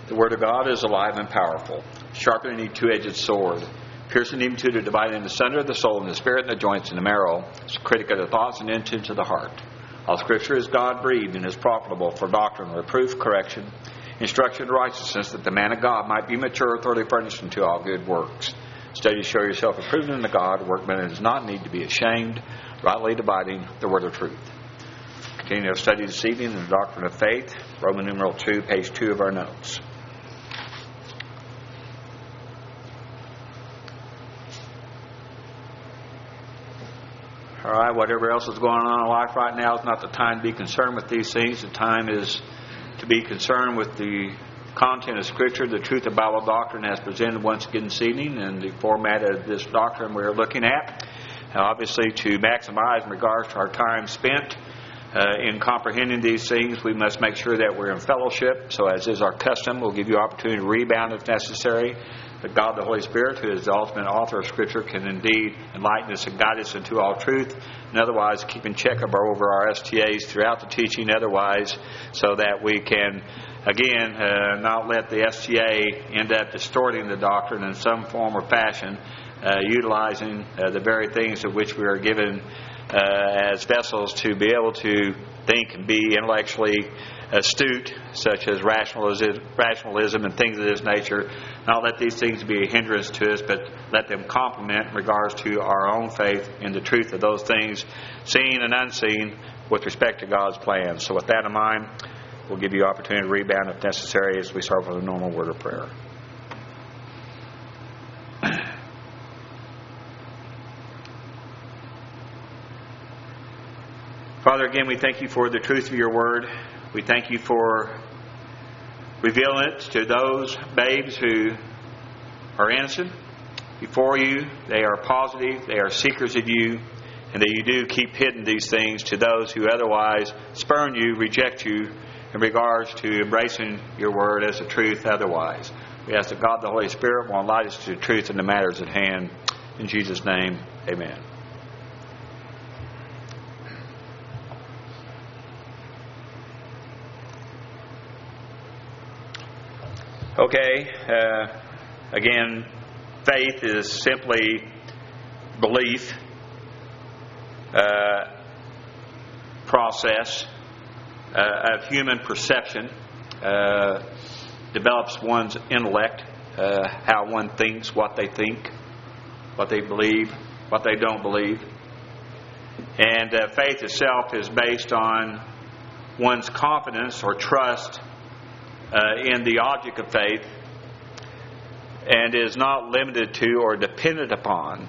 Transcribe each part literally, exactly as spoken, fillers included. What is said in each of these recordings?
The Word of God is alive and powerful, sharper than any two-edged sword, piercing even to the dividing asunder of the soul and the spirit and the joints and the marrow, it's a critic of the thoughts and intents of the heart. All Scripture is God-breathed and is profitable for doctrine, reproof, correction, instruction in righteousness, that the man of God might be mature, thoroughly furnished unto all good works. Study to show yourself approved unto God, a workman that does not need to be ashamed, rightly dividing the word of truth. Continue our study this evening in the doctrine of faith, Roman numeral two, page two of our notes. All right, whatever else is going on in life right now is not the time to be concerned with these things. The time is to be concerned with the content of Scripture, the truth of Bible doctrine as presented once again this evening, and the format of this doctrine we're looking at. Uh, obviously, to maximize in regards to our time spent uh, in comprehending these things, we must make sure that we're in fellowship. So as is our custom, we'll give you opportunity to rebound if necessary. But God, the Holy Spirit, who is the ultimate author of Scripture, can indeed enlighten us and guide us into all truth, and otherwise keep in check over our S T As throughout the teaching otherwise, so that we can, again, uh, not let the S T A end up distorting the doctrine in some form or fashion, uh, utilizing uh, the very things of which we are given uh, as vessels to be able to think and be intellectually astute, such as rationalism, rationalism and things of this nature. Not let these things be a hindrance to us, but let them complement in regards to our own faith in the truth of those things, seen and unseen, with respect to God's plan. So with that in mind, we'll give you opportunity to rebound if necessary as we start with a normal word of prayer. Father, again, we thank you for the truth of your word. We thank you for revealing it to those babes who are innocent before you. They are positive, they are seekers of you, and that you do keep hidden these things to those who otherwise spurn you, reject you in regards to embracing your word as the truth otherwise. We ask that God the Holy Spirit will enlighten us to the truth in the matters at hand. In Jesus' name, amen. Okay, uh, again, faith is simply belief, uh, process uh, of human perception, uh, develops one's intellect, uh, how one thinks, what they think, what they believe, what they don't believe. And uh, faith itself is based on one's confidence or trust Uh, in the object of faith, and is not limited to or dependent upon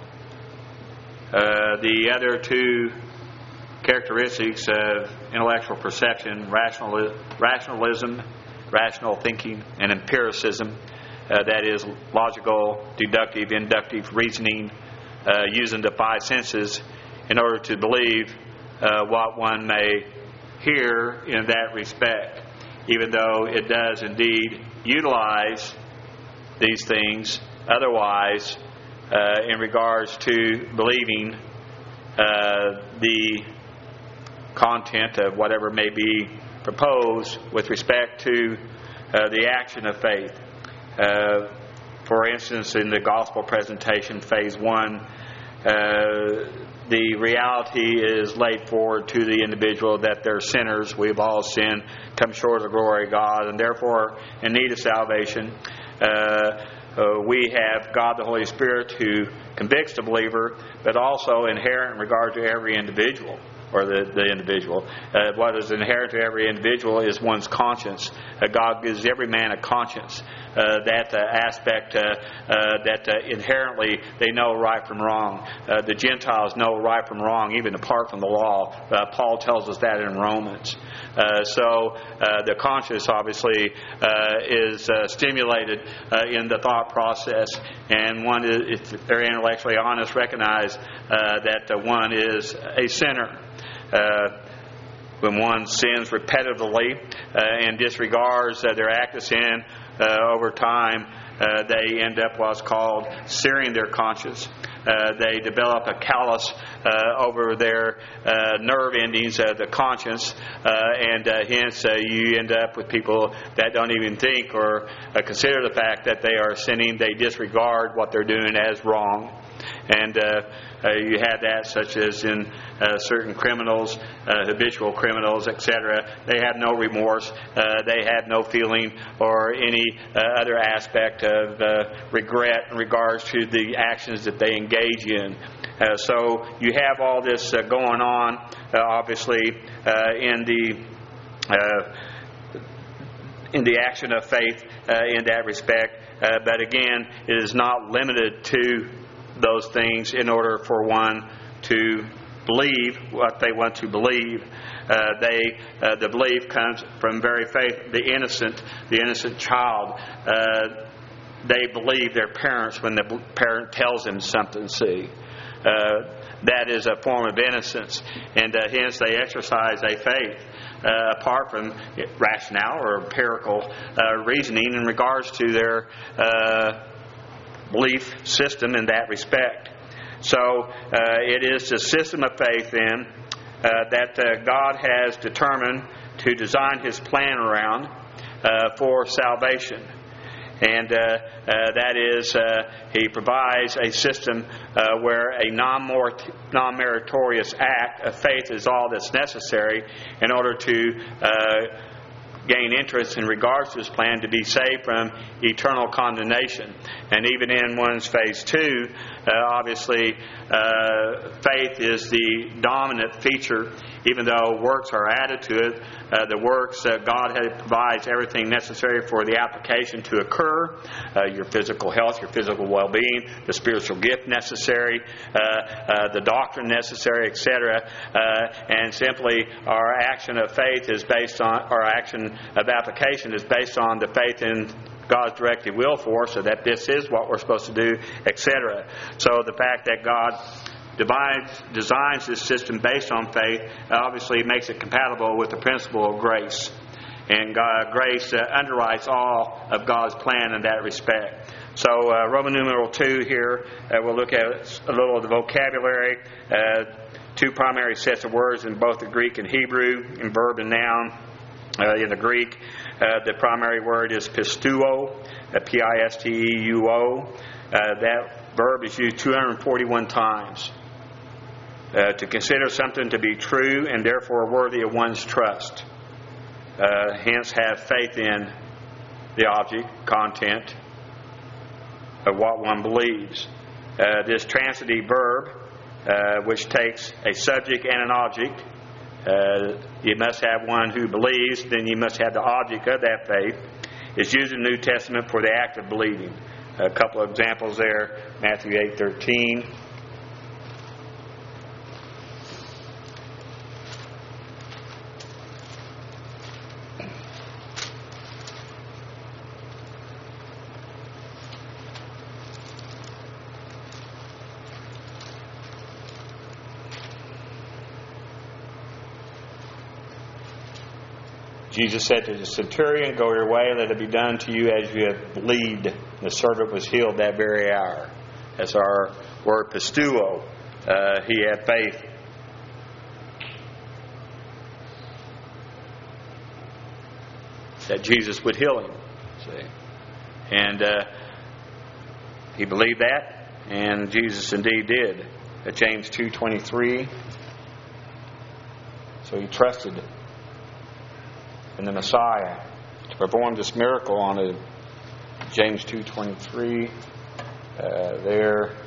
uh, the other two characteristics of intellectual perception, rational, rationalism, rational thinking, and empiricism, uh, that is logical, deductive, inductive reasoning, uh, using the five senses in order to believe uh, what one may hear in that respect. Even though it does indeed utilize these things otherwise uh, in regards to believing uh, the content of whatever may be proposed with respect to uh, the action of faith. Uh, for instance, in the gospel presentation, phase one, uh, the reality is laid forward to the individual that they're sinners. We've all sinned, come short of the glory of God, and therefore in need of salvation. Uh, uh, we have God the Holy Spirit who convicts the believer, but also inherent in regard to every individual, or the, the individual. Uh, what is inherent to every individual is one's conscience. Uh, God gives every man a conscience. Uh, that uh, aspect uh, uh, that uh, inherently they know right from wrong. Uh, the Gentiles know right from wrong, even apart from the law. Uh, Paul tells us that in Romans. Uh, so uh, the conscience obviously uh, is uh, stimulated uh, in the thought process, and one is, if they're intellectually honest, recognize uh, that uh, one is a sinner. Uh, when one sins repetitively uh, and disregards uh, their act of sin, Uh, over time, uh, they end up what's called searing their conscience. uh, they develop a callus uh, over their uh, nerve endings, uh, the conscience, uh, and uh, hence uh, you end up with people that don't even think or uh, consider the fact that they are sinning. They disregard what they're doing as wrong. And uh, uh, you have that, such as in uh, certain criminals, uh, habitual criminals, et cetera. They have no remorse. Uh, they have no feeling or any uh, other aspect of uh, regret in regards to the actions that they engage in. Uh, so you have all this uh, going on, uh, obviously, uh, in the uh, in the action of faith uh, in that respect. Uh, but again, it is not limited to those things in order for one to believe what they want to believe. Uh, they, uh, the belief comes from very faith. The innocent, the innocent child, uh, they believe their parents when the parent tells them something. See, uh, that is a form of innocence, and uh, hence they exercise a faith uh, apart from rationale or empirical uh, reasoning in regards to their Uh, belief system in that respect. So uh, it is the system of faith then uh, that uh, God has determined to design His plan around uh, for salvation. And uh, uh, that is, uh, He provides a system uh, where a non-meritorious act of faith is all that's necessary in order to uh, gain interest in regards to His plan to be saved from eternal condemnation. And even in one's phase two, uh, obviously, uh, faith is the dominant feature. Even though works are added to it, uh, the works, uh, God provides everything necessary for the application to occur. Uh, your physical health, your physical well-being, the spiritual gift necessary, uh, uh, the doctrine necessary, et cetera. Uh, and simply our action of faith is based on, our action of application is based on the faith in God's directed will for us, so that this is what we're supposed to do, et cetera. So the fact that God Divides, designs this system based on faith obviously makes it compatible with the principle of grace. And God, grace uh, underwrites all of God's plan in that respect. So uh, Roman numeral two here, uh, we'll look at a little of the vocabulary. Uh, two primary sets of words in both the Greek and Hebrew, in verb and noun. Uh, in the Greek, uh, the primary word is pistuo, uh, P I S T E U O. Uh, that verb is used two hundred forty-one times. Uh, to consider something to be true and therefore worthy of one's trust. Uh, hence, have faith in the object, content of what one believes. Uh, this transitive verb, uh, which takes a subject and an object, uh, you must have one who believes, then you must have the object of that faith, is used in the New Testament for the act of believing. A couple of examples there, Matthew eight thirteen. Jesus said to the centurion, "Go your way, let it be done to you as you have believed." The servant was healed that very hour. That's our word pistuo. Uh, he had faith. That Jesus would heal him. See? And uh, he believed that, and Jesus indeed did. At James two twenty-three. So he trusted in the Messiah to perform this miracle on it. James two twenty-three. Uh, there,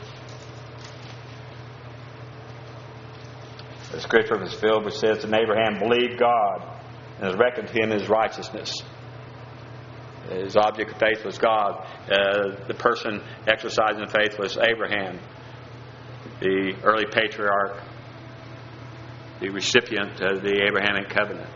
the scripture was filled, which says, "And Abraham believed God, and it was reckoned to him as righteousness." His object of faith was God. Uh, the person exercising faith was Abraham, the early patriarch, the recipient of the Abrahamic covenant.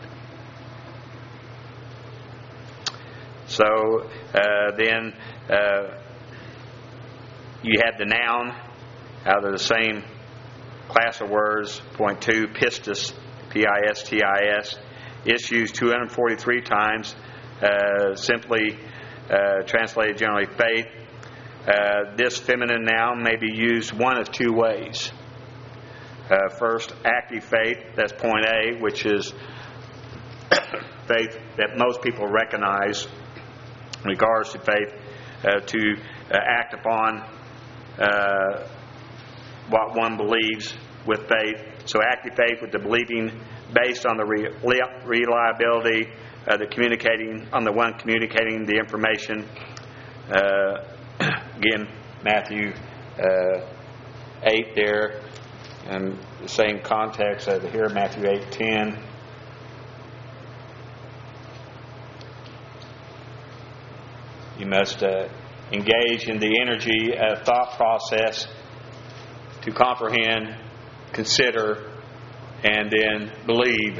So uh, then uh, you have the noun out of the same class of words, point two, pistis, P I S T I S. It's used two hundred forty-three times, uh, simply uh, translated generally faith. Uh, this feminine noun may be used one of two ways. Uh, first, active faith, that's point A, which is faith that most people recognize in regards to faith, uh, to uh, act upon uh, what one believes with faith. So active faith with the believing based on the re- reliability of the communicating, on the one communicating the information. Uh, again, Matthew uh, eight there, and the same context over here, Matthew eight ten. You must uh, engage in the energy of thought process to comprehend, consider, and then believe.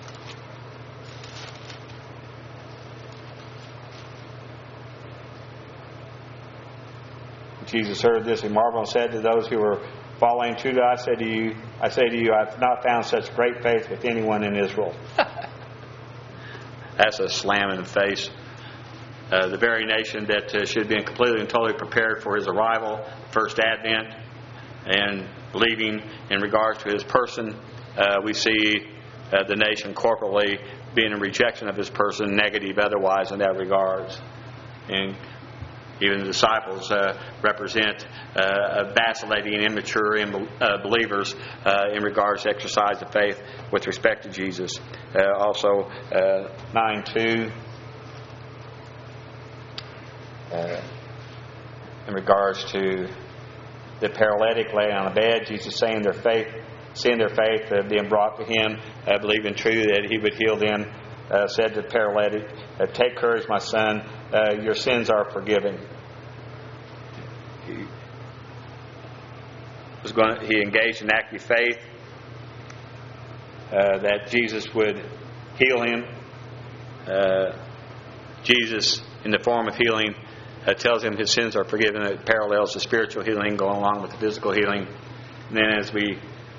Jesus heard this and marveled and said to those who were following, truly I say to you, I say to you, I've not found such great faith with anyone in Israel. That's a slam in the face. Uh, the very nation that uh, should have been completely and totally prepared for His arrival, first advent, and believing in regards to His person, uh, we see uh, the nation corporately being in rejection of His person, negative otherwise in that regards. And even the disciples uh, represent uh, vacillating and immature uh, believers uh, in regards to exercise of faith with respect to Jesus. Uh, also, uh, nine two. Uh, in regards to the paralytic laying on a bed, Jesus saying their faith, seeing their faith uh, being brought to Him, uh, believing true that He would heal them, uh, said to the paralytic, uh, "Take courage, my son, uh, your sins are forgiven." He was going. To, he engaged in active faith uh, that Jesus would heal him. Uh, Jesus, in the form of healing, Uh, tells him his sins are forgiven. It parallels the spiritual healing going along with the physical healing. And then as we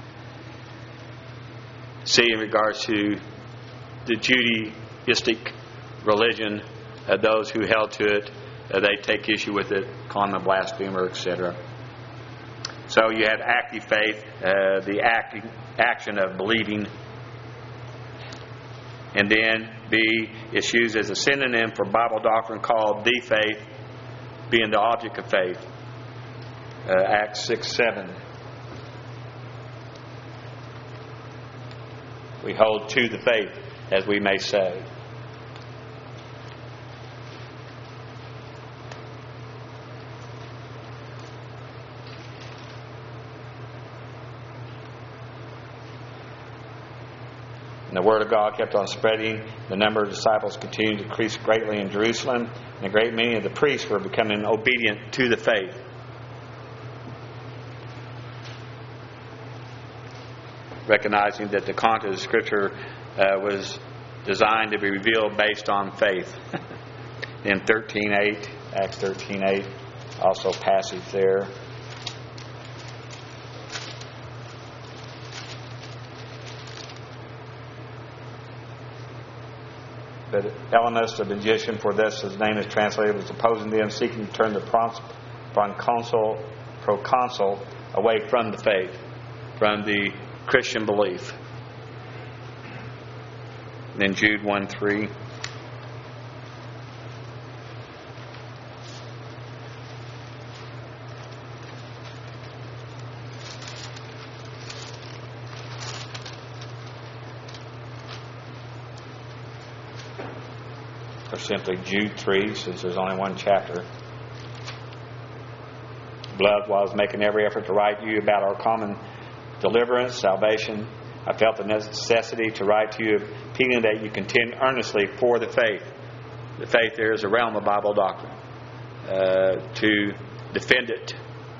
see in regards to the Judaistic religion, uh, those who held to it, uh, they take issue with it, call him a blasphemer, et cetera. So you have active faith, uh, the acting, action of believing. And then B is used as a synonym for Bible doctrine called the faith, being the object of faith. Uh, Acts six seven. We hold to the faith, as we may say. And the word of God kept on spreading. The number of disciples continued to increase greatly in Jerusalem. And a great many of the priests were becoming obedient to the faith. Recognizing that the content of Scripture uh, was designed to be revealed based on faith. In thirteen eight, Acts thirteen eight, also passage there. But Elymas, the magician, for this his name is translated, was opposing them, seeking to turn the proconsul, proconsul away from the faith, from the Christian belief. Then Jude one three. Or simply Jude three, since there's only one chapter. Beloved, while I was making every effort to write to you about our common deliverance, salvation, I felt the necessity to write to you, appealing that you contend earnestly for the faith. The faith there is a realm of Bible doctrine. Uh, to defend it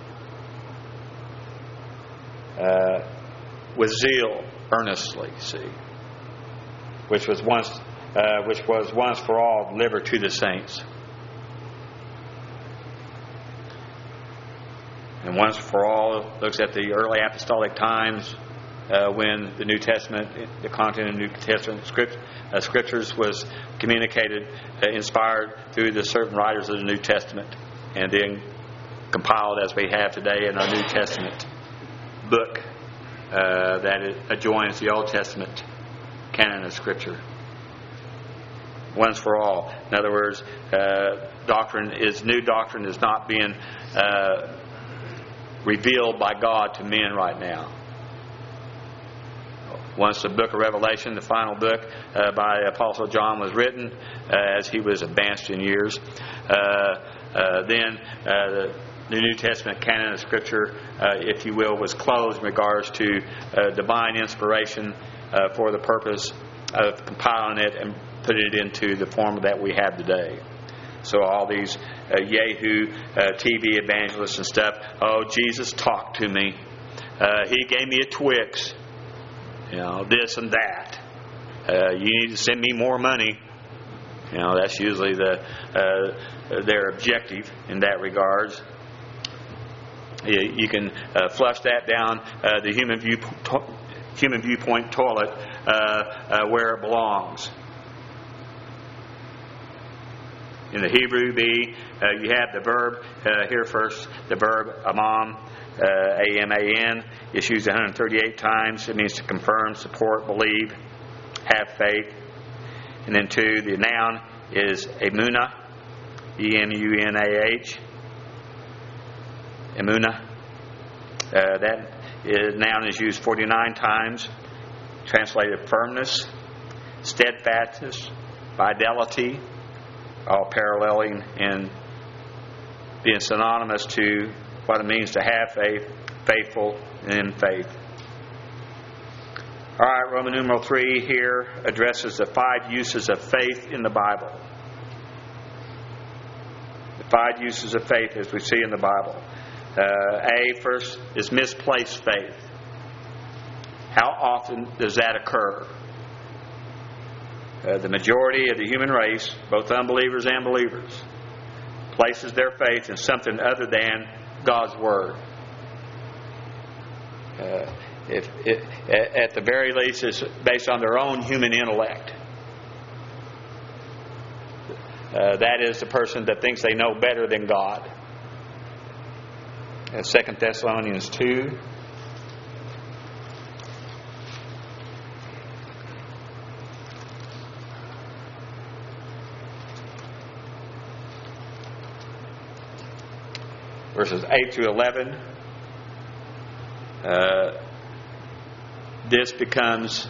uh, with zeal, earnestly, see, which was once, uh, which was once for all delivered to the saints. And once for all looks at the early apostolic times uh, when the New Testament, the content of the New Testament script, uh, scriptures was communicated, uh, inspired through the certain writers of the New Testament. And then compiled as we have today in our New Testament book uh, that adjoins the Old Testament canon of Scripture. Once for all. In other words, uh, doctrine is new doctrine is not being uh, revealed by God to men right now. Once the book of Revelation, the final book uh, by Apostle John, was written, uh, as he was advanced in years, uh, uh, then uh, the, the New Testament canon of Scripture, uh, if you will, was closed in regards to uh, divine inspiration uh, for the purpose of compiling it and putting it into the form that we have today. So all these uh, Yahoo uh, T V evangelists and stuff, oh, Jesus talked to me. Uh, he gave me a Twix. You know, this and that. Uh, you need to send me more money. You know, that's usually the uh, their objective in that regards. You, you can uh, flush that down uh, the human view to- human viewpoint toilet uh, uh, where it belongs. In the Hebrew, be uh, you have the verb uh, here first. The verb amam. Uh, A M A N is used one hundred thirty-eight times. It means to confirm, support, believe, have faith. And then two, the noun is emunah, E M U N A H. Emunah. Uh, that is, noun is used forty-nine times. Translated firmness, steadfastness, fidelity, all paralleling and being synonymous to what it means to have faith, faithful in faith. All right, Roman numeral three here addresses the five uses of faith in the Bible. The five uses of faith as we see in the Bible. Uh, A, first, is misplaced faith. How often does that occur? Uh, the majority of the human race, both unbelievers and believers, places their faith in something other than God's Word. Uh, if, if at the very least, it's based on their own human intellect. Uh, that is the person that thinks they know better than God. Uh, Second Thessalonians two. Verses eight through eleven. Uh, this becomes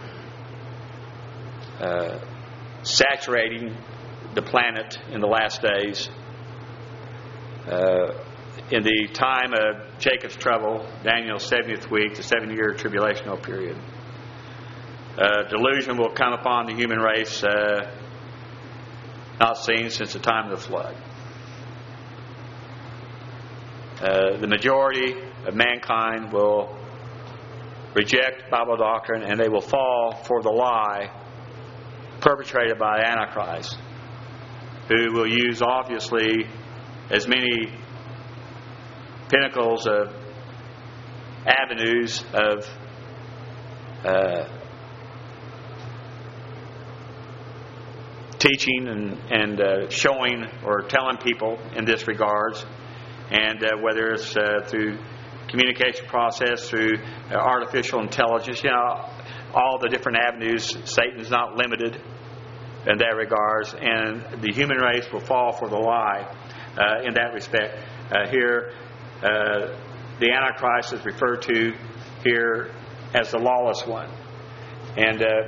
uh, saturating the planet in the last days. Uh, in the time of Jacob's trouble, Daniel's seventieth week, the seven-year tribulational period, uh, delusion will come upon the human race, uh, not seen since the time of the flood. Uh, the majority of mankind will reject Bible doctrine, and they will fall for the lie perpetrated by Antichrist, who will use obviously as many pinnacles of avenues of uh, teaching and, and uh, showing or telling people in this regards. And uh, whether it's uh, through communication process, through uh, artificial intelligence, you know, all the different avenues, Satan's not limited in that regards. And the human race will fall for the lie uh, in that respect. Uh, here, uh, the Antichrist is referred to here as the lawless one. And, uh,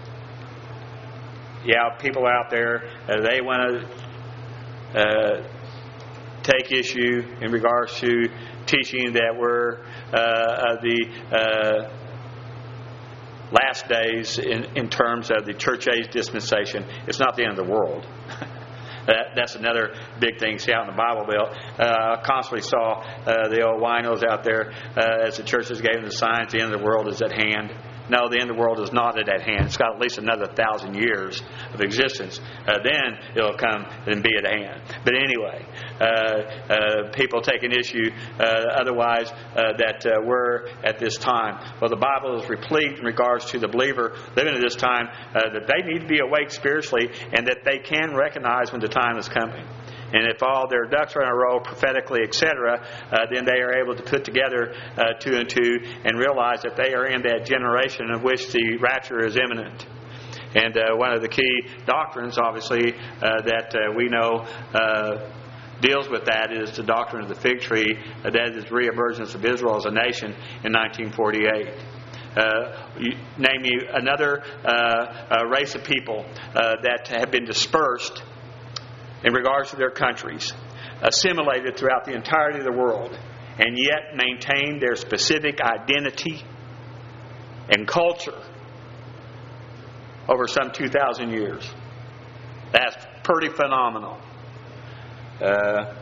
yeah, people out there, uh, they want to Uh, take issue in regards to teaching that we're uh, of the uh, last days in, in terms of the church age dispensation. It's not the end of the world. that, that's another big thing. See out in the Bible Belt. Uh, I constantly saw uh, the old winos out there uh, as the churches gave them the signs, the end of the world is at hand. No, the end of the world is not at hand. It's got at least another thousand years of existence. Uh, then it'll come and be at hand. But anyway, uh, uh, people take an issue uh, otherwise uh, that uh, we're at this time. Well, the Bible is replete in regards to the believer living at this time uh, that they need to be awake spiritually and that they can recognize when the time is coming. And if all their ducks are in a row prophetically, et cetera, uh, then they are able to put together uh, two and two and realize that they are in that generation of which the rapture is imminent. And uh, one of the key doctrines, obviously, uh, that uh, we know uh, deals with that is the doctrine of the fig tree, uh, that is the reemergence of Israel as a nation in nineteen forty-eight. Uh, you, name you another uh, uh, race of people uh, that have been dispersed in regards to their countries, assimilated throughout the entirety of the world, and yet maintain their specific identity and culture over some two thousand years. That's pretty phenomenal. Uh,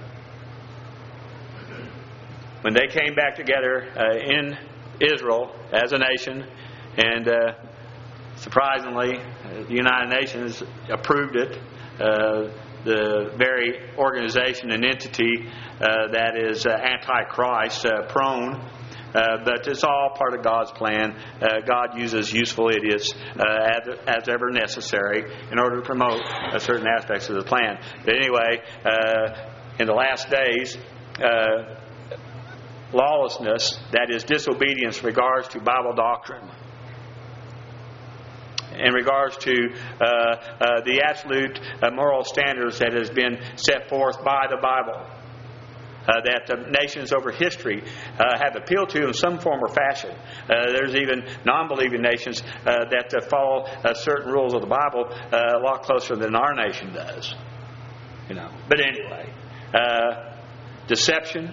when they came back together uh, in Israel as a nation, and uh, surprisingly, uh, the United Nations approved it. Uh, the very organization and entity uh, that is uh, anti-Christ uh, prone, uh, but it's all part of God's plan. Uh, God uses useful idiots uh, as, as ever necessary in order to promote uh, certain aspects of the plan. But anyway, uh, in the last days, uh, lawlessness, that is disobedience in regards to Bible doctrine, in regards to uh, uh, the absolute uh, moral standards that has been set forth by the Bible, uh, that the nations over history uh, have appealed to in some form or fashion. Uh, there's even non-believing nations uh, that uh, follow uh, certain rules of the Bible uh, a lot closer than our nation does. You know. But anyway, uh, deception,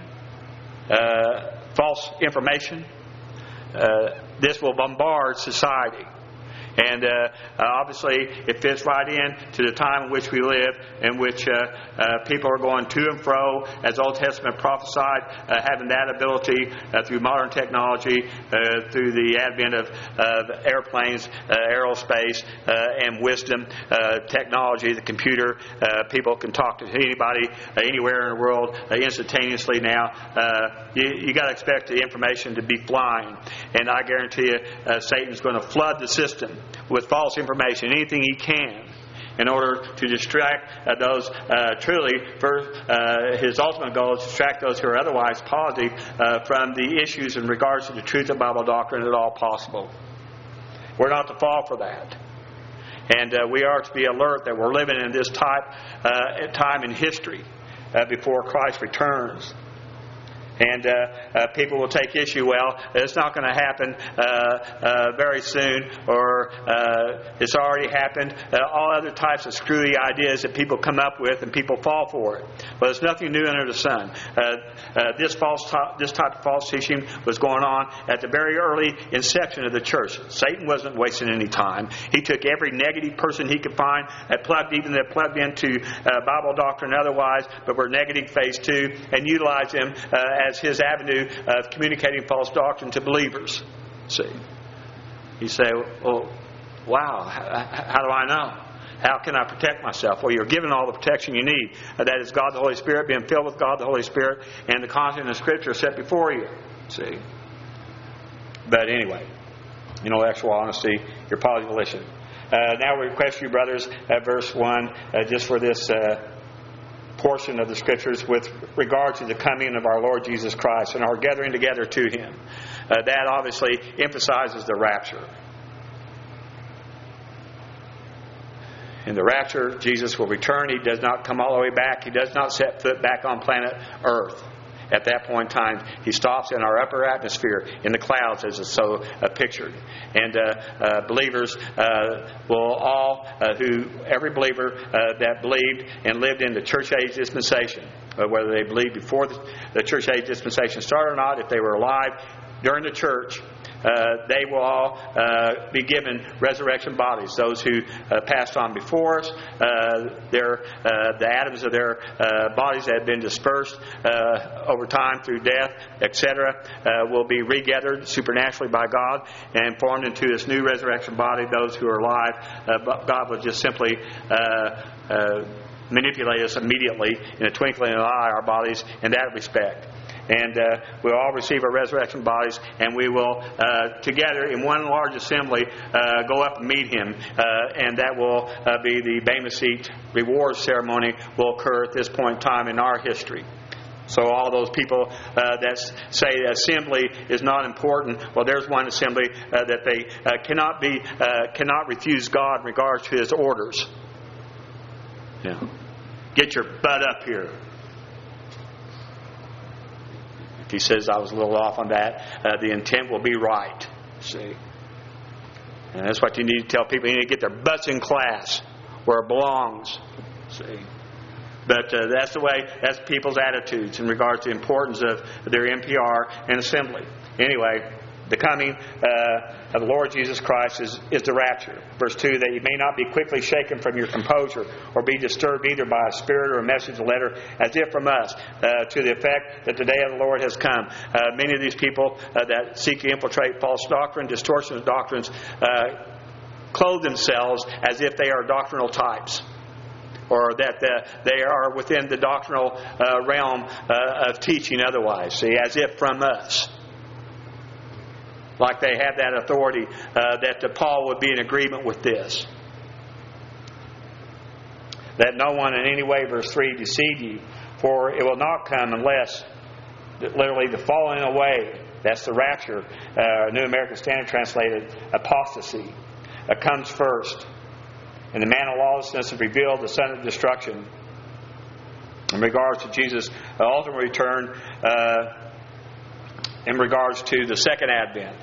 uh, false information, uh, this will bombard society. And uh, uh, obviously, it fits right in to the time in which we live, in which uh, uh, people are going to and fro, as Old Testament prophesied, uh, having that ability uh, through modern technology, uh, through the advent of uh, airplanes, uh, aerospace, uh, and wisdom, uh, technology, the computer. Uh, people can talk to anybody uh, anywhere in the world uh, instantaneously now. Uh, you you got to expect the information to be flying, and I guarantee you, uh, Satan's going to flood the system with false information, anything he can, in order to distract uh, those uh, truly, for uh, his ultimate goal is to distract those who are otherwise positive uh, from the issues in regards to the truth of Bible doctrine at all possible. We're not to fall for that. And uh, we are to be alert that we're living in this type uh, time in history uh, before Christ returns. And uh, uh, people will take issue, well, it's not going to happen uh, uh, very soon, or uh, it's already happened. Uh, all other types of screwy ideas that people come up with, and people fall for it. But there's nothing new under the sun. Uh, uh, this false, t- this type of false teaching was going on at the very early inception of the church. Satan wasn't wasting any time. He took every negative person he could find, that plugged even that plugged into uh, Bible doctrine otherwise, but were negative phase two, and utilized them uh, as his avenue of communicating false doctrine to believers. See, you say, well, wow, how, how do I know? How can I protect myself? Well, you're given all the protection you need. That is God the Holy Spirit, being filled with God the Holy Spirit, and the content of Scripture set before you. See? But anyway, in all actual honesty, your positive volition. Uh, now we request you, brothers, at verse one, uh, just for this uh, portion of the Scriptures with regard to the coming of our Lord Jesus Christ and our gathering together to Him. Uh, that obviously emphasizes the rapture. In the rapture, Jesus will return. He does not come all the way back. He does not set foot back on planet Earth. At that point in time, He stops in our upper atmosphere, in the clouds, as it's so uh, pictured. And uh, uh, believers uh, will all, uh, who every believer uh, that believed and lived in the church age dispensation, uh, whether they believed before the, the church age dispensation started or not, if they were alive during the church, Uh, they will all uh, be given resurrection bodies. Those who uh, passed on before us, uh, their, uh, the atoms of their uh, bodies that have been dispersed uh, over time through death, et cetera, uh, will be regathered supernaturally by God and formed into this new resurrection body. Those who are alive, uh, God will just simply uh, uh, manipulate us immediately in a twinkling of an eye, our bodies, in that respect. And uh, we'll all receive our resurrection bodies, and we will, uh, together in one large assembly, uh, go up and meet Him. Uh, and that will uh, be the Bema Seat reward ceremony will occur at this point in time in our history. So all those people uh, that say assembly is not important, well, there's one assembly uh, that they uh, cannot be, uh, cannot refuse God in regards to His orders. Yeah. Get your butt up here. If he says I was a little off on that, uh, the intent will be right. See? And that's what you need to tell people. You need to get their butts in class where it belongs. See? But uh, that's the way, that's people's attitudes in regards to the importance of their N P R and assembly. Anyway, the coming uh, of the Lord Jesus Christ is, is the rapture. Verse two, that you may not be quickly shaken from your composure or be disturbed either by a spirit or a message, a letter, as if from us, uh, to the effect that the day of the Lord has come. Uh, many of these people uh, that seek to infiltrate false doctrine, distortion of doctrines, uh, clothe themselves as if they are doctrinal types, or that uh, they are within the doctrinal uh, realm uh, of teaching otherwise. See, as if from us. Like they have that authority uh, that uh, Paul would be in agreement with this. That no one in any way, verse three, deceive you, for it will not come unless, literally, the falling away, that's the rapture, uh, New American Standard translated, apostasy, uh, comes first. And the man of lawlessness is revealed, the son of destruction. In regards to Jesus' ultimate return, uh, in regards to the second advent,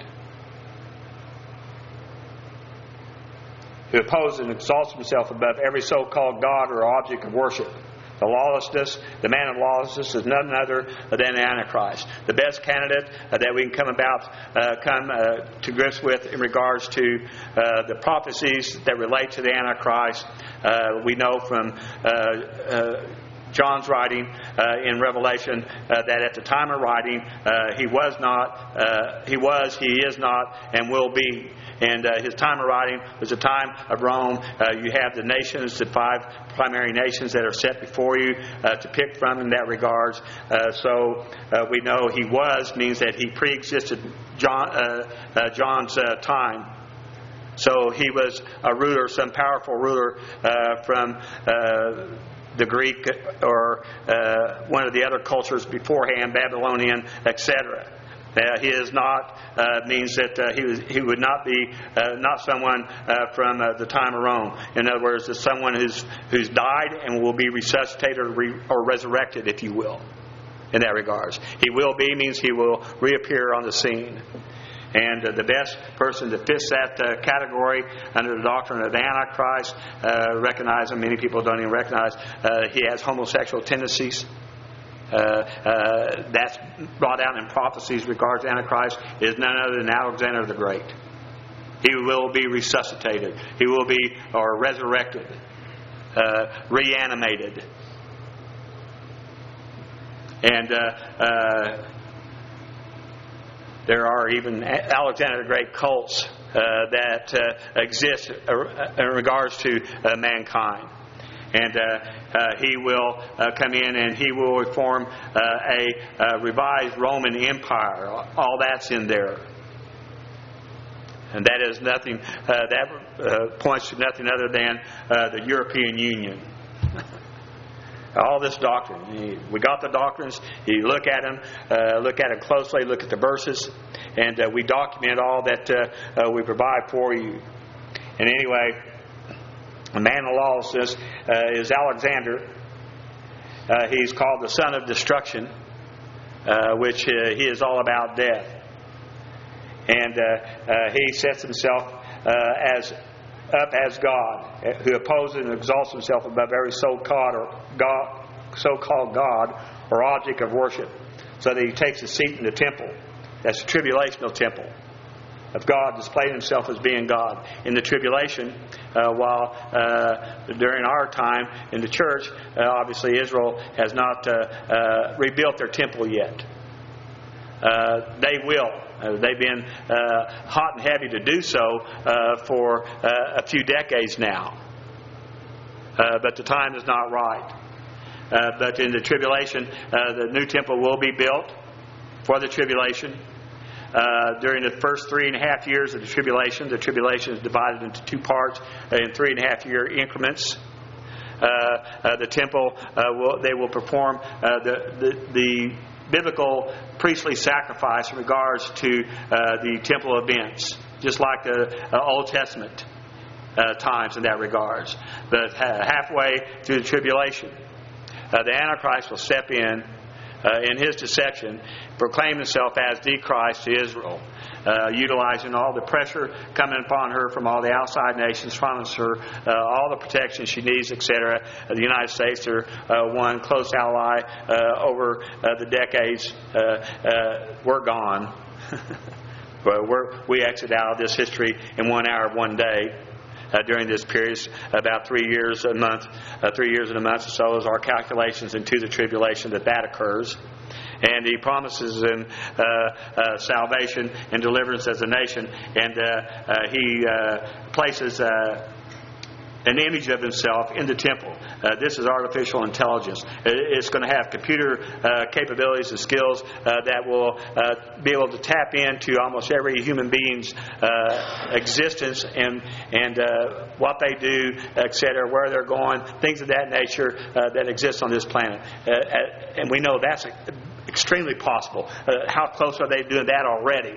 who opposes and exalts himself above every so-called God or object of worship. The lawlessness, the man of lawlessness is none other than Antichrist. The best candidate uh, that we can come about, uh, come uh, to grips with in regards to uh, the prophecies that relate to the Antichrist, uh, we know from uh, uh, John's writing uh, in Revelation uh, that at the time of writing uh, he was not, uh, he was, he is not, and will be. And uh, his time of writing was the time of Rome. Uh, you have the nations, the five primary nations that are set before you uh, to pick from in that regards. Uh, so uh, we know he was means that he pre-existed John, uh, uh, John's uh, time. So he was a ruler, some powerful ruler uh, from uh, the Greek or uh, one of the other cultures beforehand, Babylonian, et cetera. Uh, he is not uh, means that uh, he was, he would not be uh, not someone uh, from uh, the time of Rome. In other words, it's someone who's who's died and will be resuscitated or, re, or resurrected, if you will, in that regards. He will be means he will reappear on the scene. And uh, the best person that fits that uh, category under the doctrine of Antichrist, uh, recognize him. Many people don't even recognize uh, he has homosexual tendencies. Uh, uh, that's brought out in prophecies regarding Antichrist, is none other than Alexander the Great. He will be resuscitated. He will be or resurrected, uh, reanimated. And uh, uh, there are even Alexander the Great cults uh, that uh, exist in regards to uh, mankind. And uh, uh, he will uh, come in and he will reform uh, a uh, revised Roman Empire. All that's in there. And that is nothing, uh, that uh, points to nothing other than uh, the European Union. All this doctrine. We got the doctrines. You look at them, uh, look at them closely, look at the verses, and uh, we document all that uh, uh, we provide for you. And anyway, the man of lawlessness uh, is Alexander. Uh, he's called the son of destruction, uh, which uh, he is all about death. And uh, uh, he sets himself uh, as up as God, who opposes and exalts himself above every so-called or God, so-called God or object of worship, so that he takes a seat in the temple. That's the tribulational temple of God, displaying himself as being God. In the tribulation, uh, while uh, during our time in the church, uh, obviously Israel has not uh, uh, rebuilt their temple yet. Uh, they will. Uh, they've been uh, hot and heavy to do so uh, for uh, a few decades now. Uh, but the time is not right. Uh, but in the tribulation, uh, the new temple will be built. for the tribulation. Uh, during the first three and a half years of the tribulation, the tribulation is divided into two parts in three and a half year increments. Uh, uh, the temple, uh, will, they will perform uh, the, the, the biblical priestly sacrifice in regards to uh, the temple events, just like the uh, Old Testament uh, times in that regards. But uh, halfway through the tribulation, uh, the Antichrist will step in uh, in his deception, proclaim himself as the Christ to Israel, uh, utilizing all the pressure coming upon her from all the outside nations, promise her uh, all the protection she needs, et cetera. Uh, the United States are uh, one close ally uh, over uh, the decades. Uh, uh, we're gone. Well, we're, we exit out of this history in one hour of one day. Uh, during this period, about three years a month, uh, three years and a month or so is our calculations into the tribulation that that occurs. And He promises in uh, uh, salvation and deliverance as a nation, and uh, uh, He uh, places uh, an image of Himself in the temple. Uh, this is artificial intelligence. It's going to have computer uh, capabilities and skills uh, that will uh, be able to tap into almost every human being's uh, existence and and uh, what they do, et cetera, where they're going, things of that nature uh, that exist on this planet. Uh, and we know that's extremely possible. Uh, how close are they doing that already?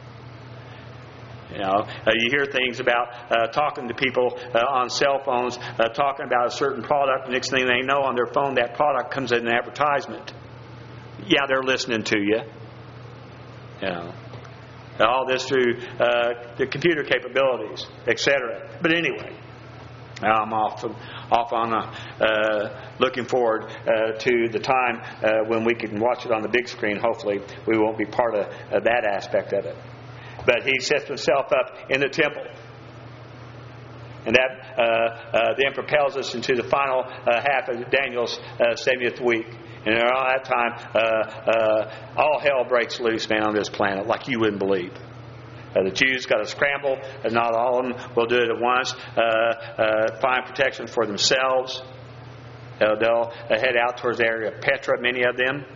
You know, uh, you hear things about uh, talking to people uh, on cell phones, uh, talking about a certain product. The next thing they know, on their phone, that product comes in an advertisement. Yeah, they're listening to you. You know, all this through uh, the computer capabilities, et cetera. But anyway, I'm off off on a, uh, looking forward uh, to the time uh, when we can watch it on the big screen. Hopefully, we won't be part of uh, that aspect of it. But He sets Himself up in the temple. And that uh, uh, then propels us into the final uh, half of Daniel's uh, seventieth week. And around that time, uh, uh, all hell breaks loose, man, on this planet, like you wouldn't believe. Uh, the Jews got to scramble, and not all of them will do it at once. Uh, uh, find protection for themselves. Uh, they'll uh, head out towards the area of Petra, many of them.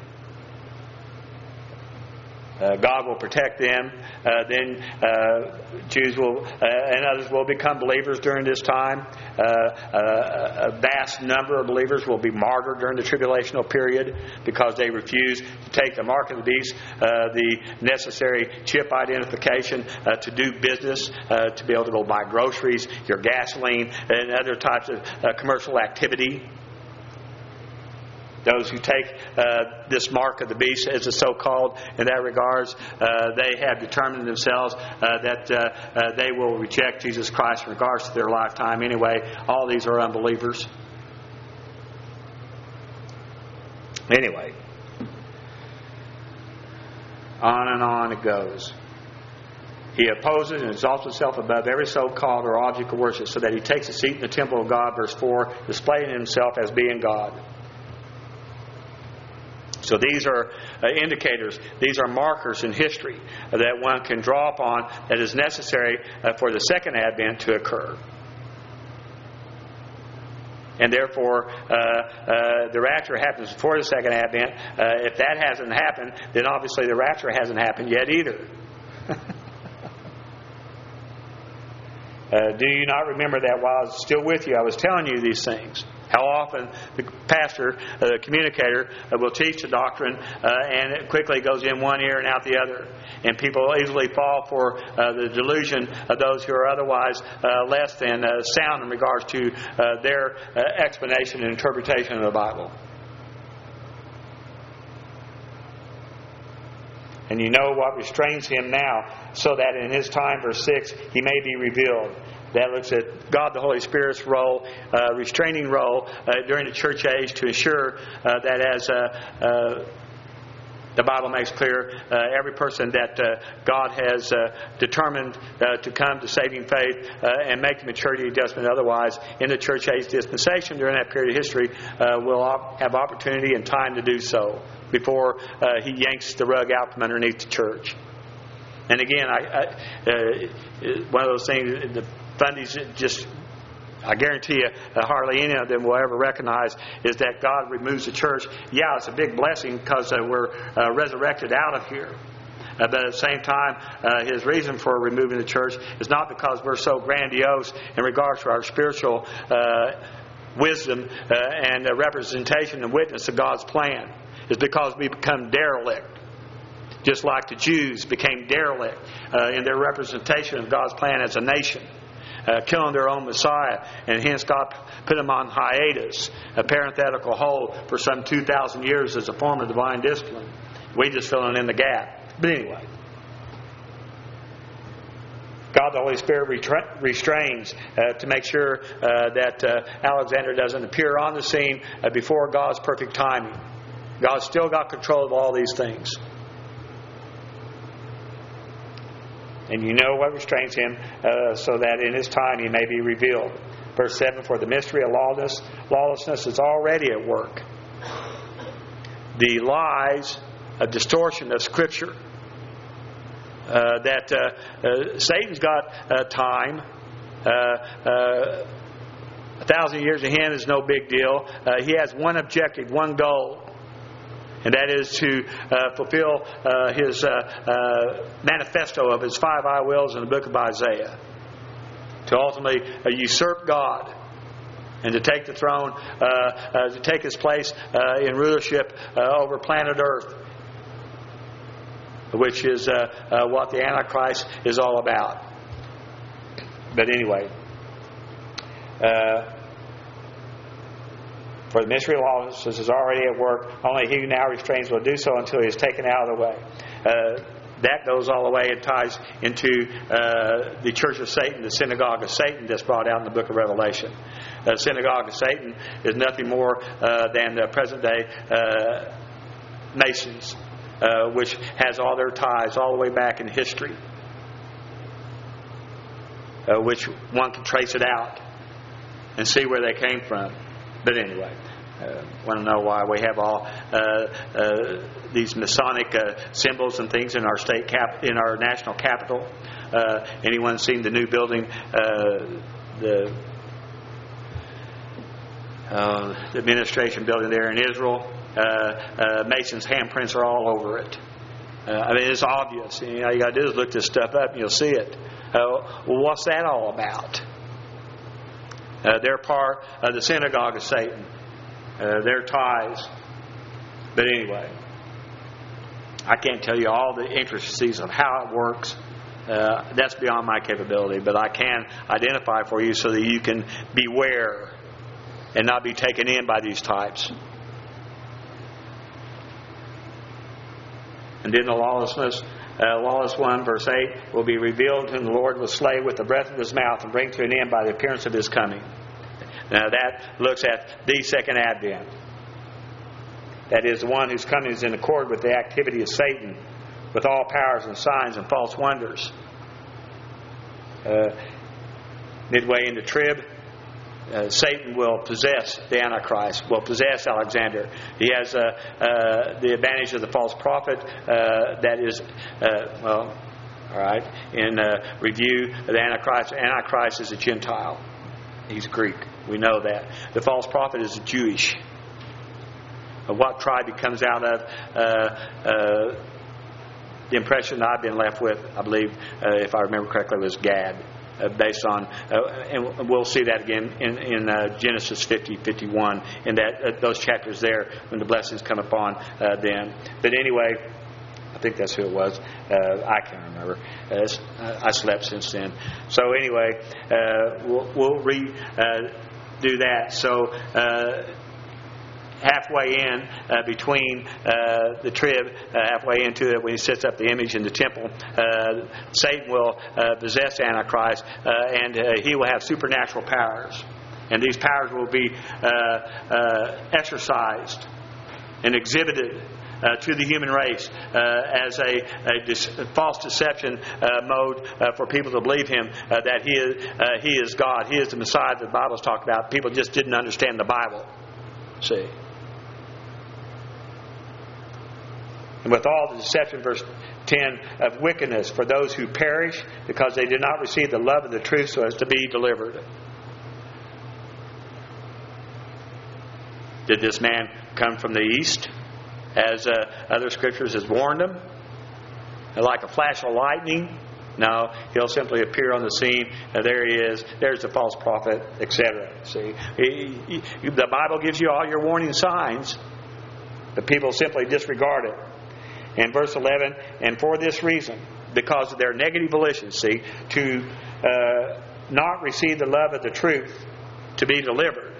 Uh, God will protect them. Uh, then uh, Jews will uh, and others will become believers during this time. Uh, uh, a vast number of believers will be martyred during the tribulational period because they refuse to take the mark of the beast, uh, the necessary chip identification uh, to do business, uh, to be able to go buy groceries, your gasoline, and other types of uh, commercial activity. Those who take uh, this mark of the beast, as it's so-called in that regards, uh, they have determined themselves uh, that uh, uh, they will reject Jesus Christ in regards to their lifetime anyway. All these are unbelievers. Anyway, on and on it goes. He opposes and exalts himself above every so-called or object of worship, so that he takes a seat in the temple of God, verse four, displaying himself as being God. So these are uh, indicators, these are markers in history that one can draw upon that is necessary uh, for the second advent to occur. And therefore, uh, uh, the rapture happens before the second advent. Uh, if that hasn't happened, then obviously the rapture hasn't happened yet either. uh, do you not remember that while I was still with you, I was telling you these things? How often the pastor, uh, the communicator, uh, will teach the doctrine uh, and it quickly goes in one ear and out the other. And people easily fall for uh, the delusion of those who are otherwise uh, less than uh, sound in regards to uh, their uh, explanation and interpretation of the Bible. And you know what restrains him now, so that in his time, verse six, he may be revealed. That looks at God the Holy Spirit's role, uh, restraining role uh, during the church age to ensure uh, that as uh, uh, the Bible makes clear, uh, every person that uh, God has uh, determined uh, to come to saving faith uh, and make the maturity adjustment otherwise in the church age dispensation during that period of history uh, will op- have opportunity and time to do so before uh, he yanks the rug out from underneath the church. And again, I, I, uh, one of those things, the Fundies just I guarantee you, uh, hardly any of them will ever recognize is that God removes the church. Yeah, it's a big blessing because uh, we're uh, resurrected out of here. Uh, but at the same time, uh, his reason for removing the church is not because we're so grandiose in regards to our spiritual uh, wisdom uh, and uh, representation and witness of God's plan. It's because we become derelict. Just like the Jews became derelict uh, in their representation of God's plan as a nation. Uh, killing their own Messiah, and hence God put them on hiatus, a parenthetical hold for some two thousand years as a form of divine discipline. We just filling in the gap. But anyway, God the Holy Spirit retra- restrains uh, to make sure uh, that uh, Alexander doesn't appear on the scene uh, before God's perfect timing. God's still got control of all these things. And you know what restrains him, uh, so that in his time he may be revealed. Verse seven, for the mystery of lawlessness, lawlessness is already at work. The lies of distortion of Scripture. Uh, that uh, uh, Satan's got uh, time. Uh, uh, a thousand years to him is no big deal. Uh, he has one objective, one goal. And that is to uh, fulfill uh, his uh, uh, manifesto of his five I wills in the book of Isaiah. To ultimately uh, usurp God and to take the throne, uh, uh, to take his place uh, in rulership uh, over planet Earth, which is uh, uh, what the Antichrist is all about. But anyway, uh, for the mystery of lawlessness is already at work. Only he who now restrains will do so until he is taken out of the way. Uh, that goes all the way and ties into uh, the church of Satan, the synagogue of Satan that's brought out in the book of Revelation. The uh, synagogue of Satan is nothing more uh, than the present day uh, Masons, uh, which has all their ties all the way back in history, uh, which one can trace it out and see where they came from. But anyway, uh, want to know why we have all uh, uh, these Masonic uh, symbols and things in our state cap, in our national capital? Uh, anyone seen the new building? Uh, the uh, the administration building there in Israel. Uh, uh, Mason's handprints are all over it. Uh, I mean, it's obvious. You know, all you got to do is look this stuff up, and you'll see it. Uh, well, what's that all about? Uh, they're part of the synagogue of Satan. Uh, their ties. But anyway, I can't tell you all the intricacies of how it works. Uh, that's beyond my capability. But I can identify for you so that you can beware and not be taken in by these types. And then the lawlessness, uh, lawless one, verse eight, will be revealed, whom the Lord will slay with the breath of his mouth and bring to an end by the appearance of his coming. Now that looks at the second advent. That is, the one whose coming is in accord with the activity of Satan, with all powers and signs and false wonders. Uh, midway into Trib, Uh, Satan will possess the Antichrist, will possess Alexander. He has uh, uh, the advantage of the false prophet uh, that is, uh, well, all right, in uh, review, the Antichrist. Antichrist is a Gentile. He's Greek. We know that. The false prophet is Jewish. Uh, what tribe he comes out of, uh, uh, the impression I've been left with, I believe, uh, if I remember correctly, was Gad. Uh, based on, uh, and we'll see that again in, in uh, Genesis fifty, fifty-one, in that uh, those chapters there when the blessings come upon uh, them. But anyway, I think that's who it was. Uh, I can't remember. Uh, I slept since then. So anyway, uh, we'll, we'll re uh, do that. So. Uh, halfway in uh, between uh, the Trib, uh, halfway into it when he sets up the image in the temple, uh, Satan will uh, possess Antichrist, uh, and uh, he will have supernatural powers. And these powers will be uh, uh, exercised and exhibited uh, to the human race uh, as a, a dis- false deception uh, mode uh, for people to believe him, uh, that he is, uh, he is God, he is the Messiah that the Bible's talked about. People just didn't understand the Bible. See? And with all the deception, verse ten, of wickedness for those who perish because they did not receive the love of the truth so as to be delivered. Did this man come from the east, as uh, other scriptures has warned him? Like a flash of lightning? No, he'll simply appear on the scene. Uh, there he is. There's the false prophet, et cetera. See, he, he, the Bible gives you all your warning signs, but people simply disregard it. In verse eleven, and for this reason, because of their negative volition, see, to uh, not receive the love of the truth, to be delivered,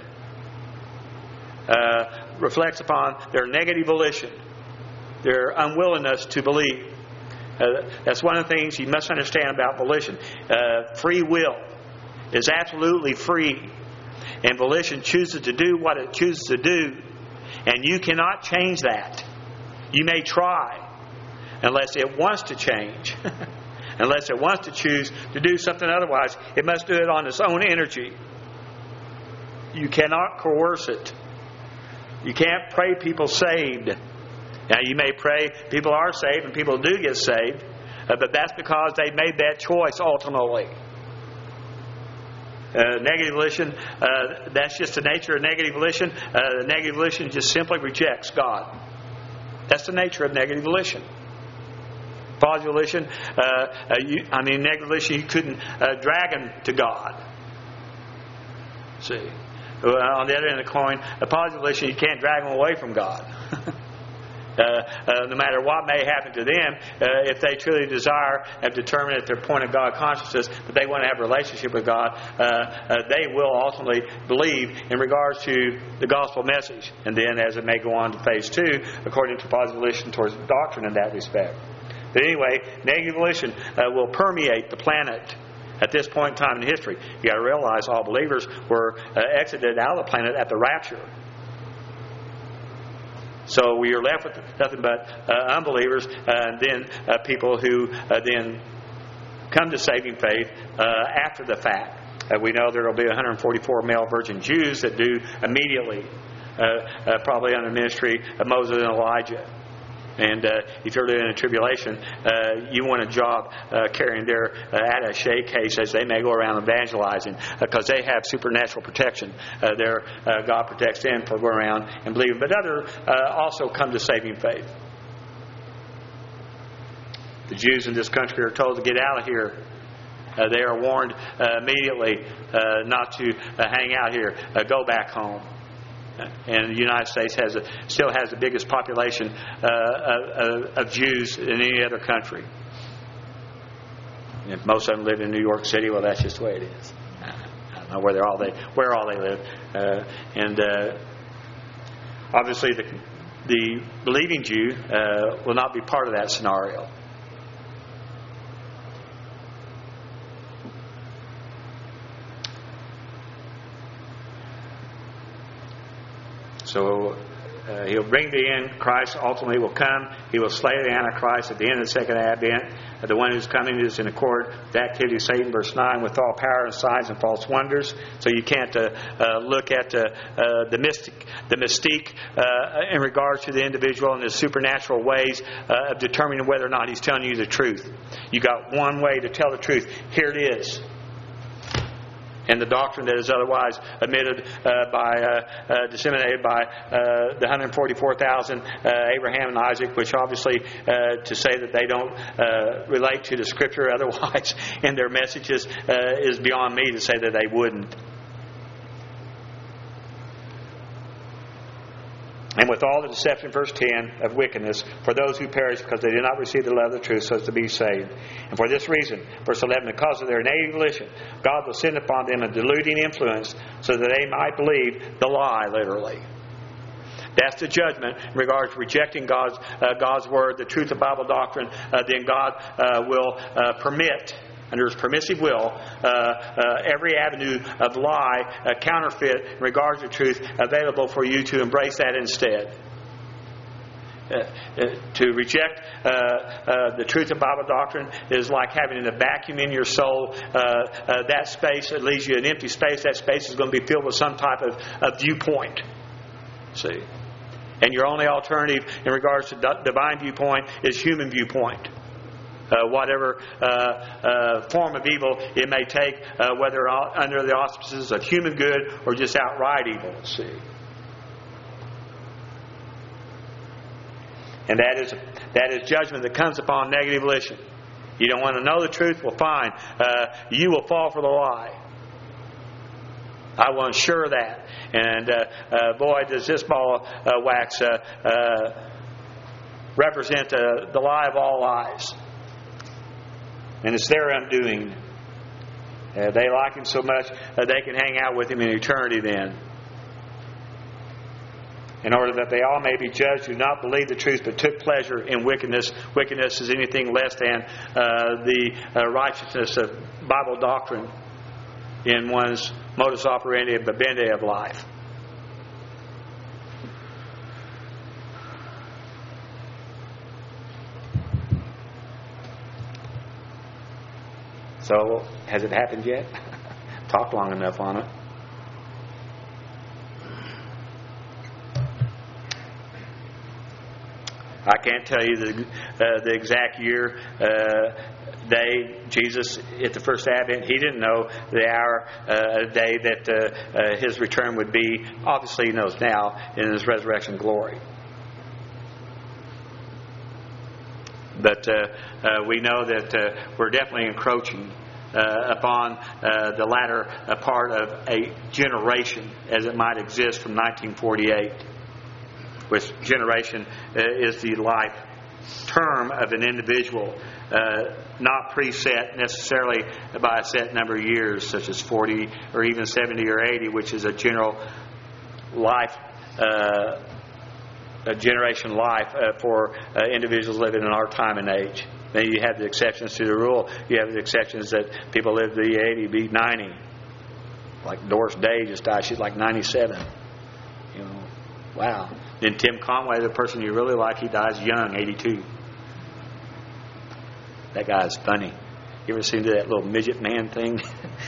uh, reflects upon their negative volition, their unwillingness to believe. Uh, that's one of the things you must understand about volition. Uh, free will is absolutely free, and volition chooses to do what it chooses to do, and you cannot change that. You may try, unless it wants to change. Unless it wants to choose to do something otherwise, it must do it on its own energy. You cannot coerce it. You can't pray people saved. Now, you may pray people are saved, and people do get saved, uh, but that's because they made that choice ultimately. Uh, negative volition, uh, that's just the nature of negative volition. Uh, negative volition just simply rejects God. That's the nature of negative volition. Positive volition, uh, uh, you, I mean, negative volition, you couldn't uh, drag them to God. See? Uh, on the other end of the coin, a positive volition, you can't drag them away from God. Uh, uh, no matter what may happen to them, uh, if they truly desire and determine at their point of God consciousness that they want to have a relationship with God, uh, uh, they will ultimately believe in regards to the gospel message. And then as it may go on to phase two, according to positive volition towards doctrine in that respect. But anyway, negative volition uh, will permeate the planet at this point in time in history. You've got to realize all believers were uh, exited out of the planet at the rapture. So we are left with nothing but uh, unbelievers, uh, and then uh, people who uh, then come to saving faith uh, after the fact. Uh, we know there will be one hundred forty-four male virgin Jews that do immediately, uh, uh, probably under the ministry of Moses and Elijah. And uh, if you're living in a tribulation, uh, you want a job uh, carrying their uh, attaché case as they may go around evangelizing, because uh, they have supernatural protection. Uh, their uh, God protects them for going around and believing. But others uh, also come to saving faith. The Jews in this country are told to get out of here. Uh, they are warned uh, immediately uh, not to uh, hang out here. Uh, go back home. And the United States has a, still has the biggest population uh, of, of Jews in any other country. And if most of them live in New York City, well, that's just the way it is. I don't know where they're all they where all they live. Uh, and uh, obviously, the the believing Jew uh, will not be part of that scenario. So uh, he'll bring the end. Christ ultimately will come. He will slay the Antichrist at the end of the second advent. Uh, the one who's coming is in accord with the activity of Satan, verse nine, with all power and signs and false wonders. So you can't uh, uh, look at uh, uh, the mystic, the mystique uh, in regards to the individual and his supernatural ways uh, of determining whether or not he's telling you the truth. You got one way to tell the truth. Here it is. And the doctrine that is otherwise admitted uh, by, uh, uh, disseminated by uh, the one hundred forty-four thousand, uh, Abraham and Isaac, which obviously uh, to say that they don't uh, relate to the Scripture otherwise in their messages uh, is beyond me to say that they wouldn't. And with all the deception, verse ten, of wickedness, for those who perish because they did not receive the love of the truth so as to be saved. And for this reason, verse eleven, because of their native volition, God will send upon them a deluding influence so that they might believe the lie, literally. That's the judgment in regards to rejecting God's, uh, God's word, the truth of Bible doctrine. Uh, then God uh, will uh, permit, under His permissive will, uh, uh, every avenue of lie, uh, counterfeit in regards to truth available for you to embrace that instead. Uh, uh, to reject uh, uh, the truth of Bible doctrine is like having a vacuum in your soul. Uh, uh, that space, it leaves you an empty space. That space is going to be filled with some type of, of viewpoint. See? And your only alternative in regards to d- divine viewpoint is human viewpoint. Uh, whatever uh, uh, form of evil it may take, uh, whether under the auspices of human good or just outright evil. See, And that is that is judgment that comes upon negative volition. You don't want to know the truth? Well, fine. Uh, you will fall for the lie. I will ensure that. And uh, uh, boy, does this ball of uh, wax uh, uh, represent uh, the lie of all lies. And it's their undoing. Uh, they like him so much that they can hang out with him in eternity then. In order that they all may be judged who do not believe the truth but took pleasure in wickedness. Wickedness is anything less than uh, the uh, righteousness of Bible doctrine in one's modus operandi and vivendi of life. So, has it happened yet? Talked long enough on it. I can't tell you the uh, the exact year, uh, day, Jesus at the first advent. He didn't know the hour, uh, day that uh, uh, His return would be. Obviously, He knows now in His resurrection glory. But uh, uh, we know that uh, we're definitely encroaching uh, upon uh, the latter uh, part of a generation as it might exist from nineteen forty-eight. Which generation uh, is the life term of an individual, uh, not preset necessarily by a set number of years, such as forty or even seventy or eighty, which is a general life, uh, a generation life uh, for uh, individuals living in our time and age. Then you have the exceptions to the rule. You have the exceptions that people live to be eighty, be ninety. Like Doris Day just died; she's like ninety-seven. You know, wow. Then Tim Conway, the person you really like, he dies young, eighty-two. That guy's funny. You ever seen that little midget man thing?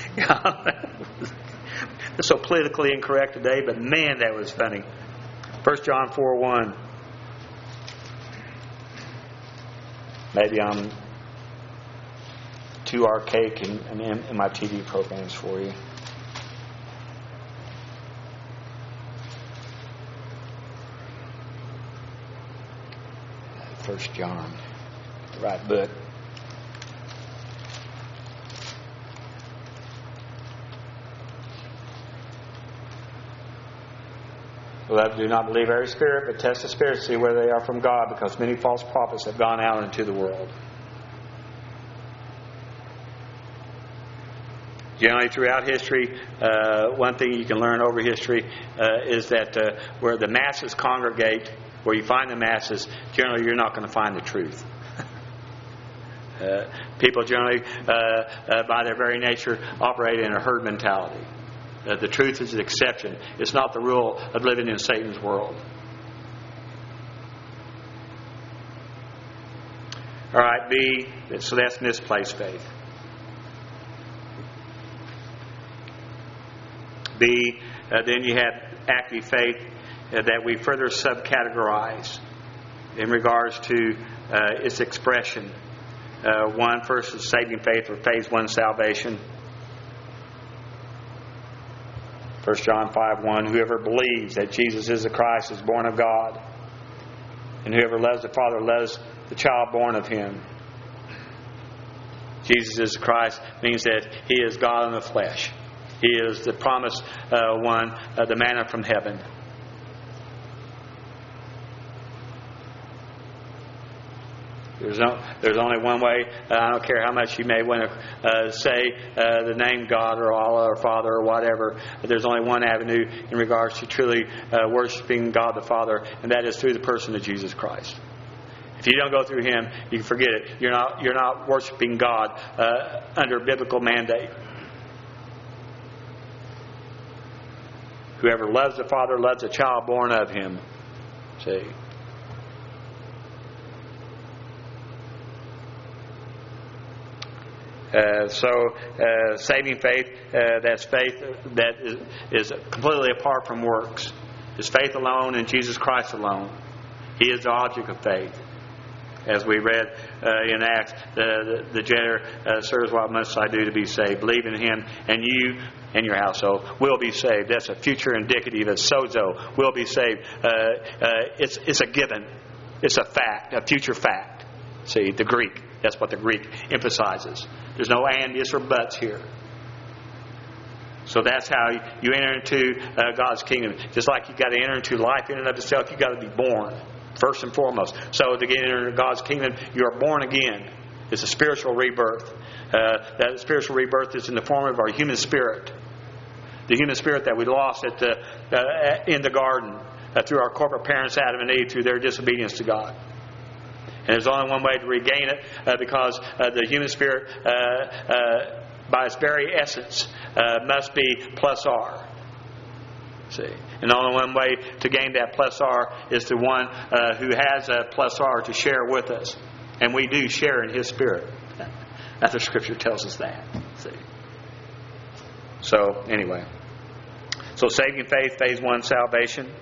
It's so politically incorrect today, but man, that was funny. First John four one. Maybe I'm too archaic in, in, in my T V programs for you. First John, the right book. Beloved, do not believe every spirit, but test the spirits to see whether they are from God, because many false prophets have gone out into the world. Generally, throughout history, uh, one thing you can learn over history uh, is that uh, where the masses congregate, where you find the masses, generally you're not going to find the truth. uh, people generally, uh, uh, by their very nature, operate in a herd mentality. Uh, the truth is an exception. It's not the rule of living in Satan's world. All right, B, so that's misplaced faith. B, uh, then you have active faith uh, that we further subcategorize in regards to uh, its expression. Uh, one, first is saving faith, or phase one, salvation. First John five one, whoever believes that Jesus is the Christ is born of God. And whoever loves the Father loves the child born of Him. Jesus is the Christ means that He is God in the flesh. He is the promised uh, one, uh, the manna from heaven. There's no. There's only one way. Uh, I don't care how much you may want to uh, say uh, the name God or Allah or Father or whatever. But there's only one avenue in regards to truly uh, worshiping God the Father, and that is through the person of Jesus Christ. If you don't go through Him, you can forget it. You're not. You're not worshiping God uh, under biblical mandate. Whoever loves the Father loves a child born of Him. See. Uh, so, uh, saving faith, uh, that's faith that is, is completely apart from works. It's faith alone in Jesus Christ alone. He is the object of faith. As we read uh, in Acts, the, the, the jailer uh, serves, what must I do to be saved? Believe in Him, and you and your household will be saved. That's a future indicative of sozo, will be saved. Uh, uh, it's, it's a given. It's a fact, a future fact. See, the Greek. That's what the Greek emphasizes. There's no and, ifs, or buts here. So that's how you enter into uh, God's kingdom. Just like you've got to enter into life in and of itself, you've got to be born, first and foremost. So to get into God's kingdom, you are born again. It's a spiritual rebirth. Uh, that spiritual rebirth is in the form of our human spirit. The human spirit that we lost at the, uh, in the garden uh, through our corporate parents, Adam and Eve, through their disobedience to God. And there's only one way to regain it uh, because uh, the human spirit, uh, uh, by its very essence, uh, must be plus R. See, and only one way to gain that plus R is the one uh, who has a plus R to share with us, and we do share in His Spirit. That's the Scripture tells us that. See. So anyway, so saving faith, phase one, salvation.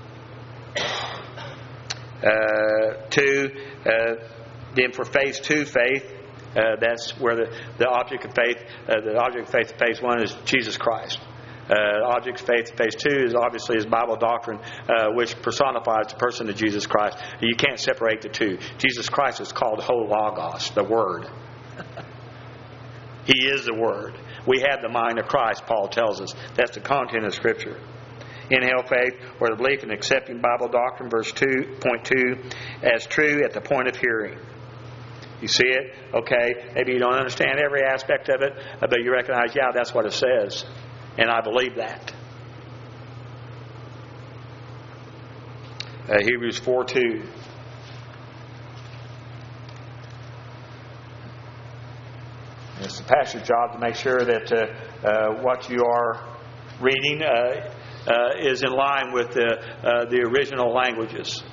Uh, two, uh, then for phase two, faith. Uh, that's where the, the object of faith, uh, the object of faith of phase one is Jesus Christ. Uh, object of faith, phase two is obviously is Bible doctrine, uh, which personifies the person of Jesus Christ. You can't separate the two. Jesus Christ is called Ho Logos, the Word. He is the Word. We have the mind of Christ, Paul tells us. That's the content of Scripture. Inhale faith, or the belief in accepting Bible doctrine, verse two point two, as true at the point of hearing. You see it? Okay. Maybe you don't understand every aspect of it, but you recognize, yeah, that's what it says. And I believe that. Uh, Hebrews four two. It's the pastor's job to make sure that uh, uh, what you are reading uh, uh, is in line with the, uh, the original languages.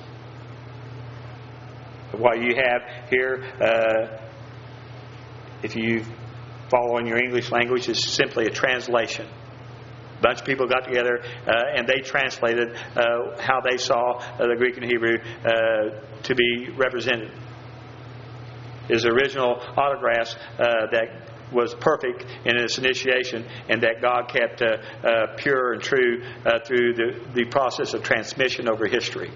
What you have here, uh, if you follow in your English language, is simply a translation. A bunch of people got together uh, and they translated uh, how they saw uh, the Greek and Hebrew uh, to be represented. His original autographs uh, that was perfect in its initiation, and that God kept uh, uh, pure and true uh, through the, the process of transmission over history.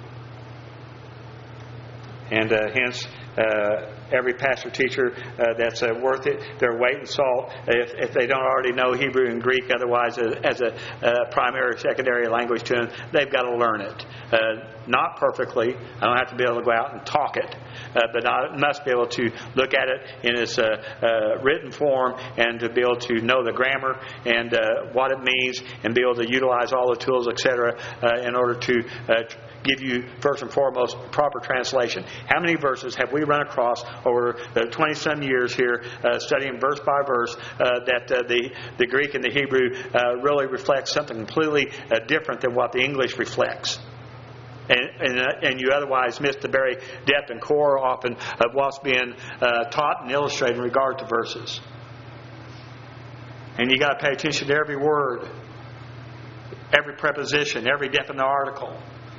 And uh, hence, uh, every pastor teacher uh, that's uh, worth it, their weight in salt, if, if they don't already know Hebrew and Greek, otherwise uh, as a uh, primary or secondary language to them, they've got to learn it. Uh, not perfectly. I don't have to be able to go out and talk it. Uh, but I must be able to look at it in its uh, uh, written form and to be able to know the grammar and uh, what it means and be able to utilize all the tools, et cetera, uh, in order to uh, give you, first and foremost, proper translation. How many verses have we run across over the twenty-some years here, uh, studying verse by verse, uh, that uh, the, the Greek and the Hebrew uh, really reflects something completely uh, different than what the English reflects? And, and, uh, and you otherwise miss the very depth and core often of what's being uh, taught and illustrated in regard to verses. And you got to pay attention to every word, every preposition, every definite article.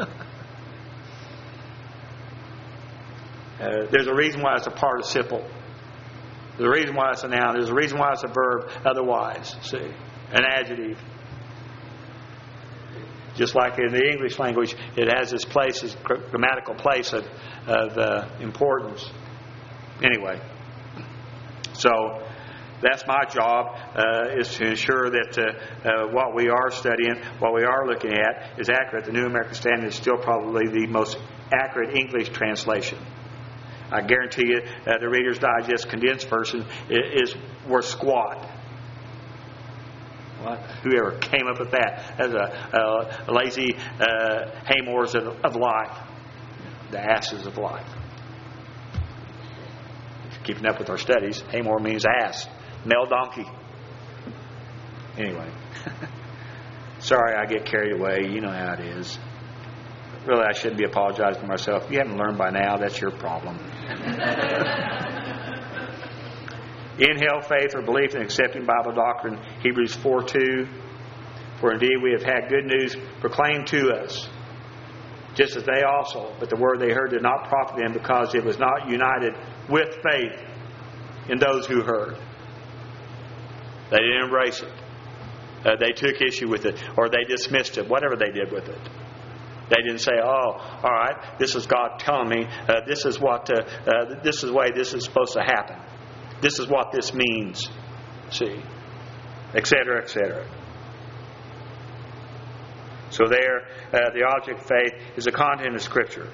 Uh, there's a reason why it's a participle. There's a reason why it's a noun. There's a reason why it's a verb otherwise. See? An adjective. Just like in the English language, it has its place, its grammatical place of, of uh, importance. Anyway. So, that's my job, uh, is to ensure that uh, uh, what we are studying, what we are looking at, is accurate. The New American Standard is still probably the most accurate English translation. I guarantee you uh, the Reader's Digest condensed version is, is worth squat. What? Whoever came up with that as a, a lazy uh, Haymores of, of life. The asses of life. Keeping up with our studies, Haymore means ass. Male donkey. Anyway. Sorry I get carried away. You know how it is. Really, I shouldn't be apologizing to myself. If you haven't learned by now, that's your problem. Inhale faith or belief in accepting Bible doctrine. Hebrews four two. For indeed we have had good news proclaimed to us, just as they also. But the word they heard did not profit them, because it was not united with faith in those who heard. They didn't embrace it. Uh, they took issue with it, or they dismissed it, whatever they did with it. They didn't say, "Oh, all right, this is God telling me. Uh, this is what. Uh, uh, this is the way this is supposed to happen. This is what this means." See, et cetera, et cetera. So there, uh, the object of faith is the content of Scripture.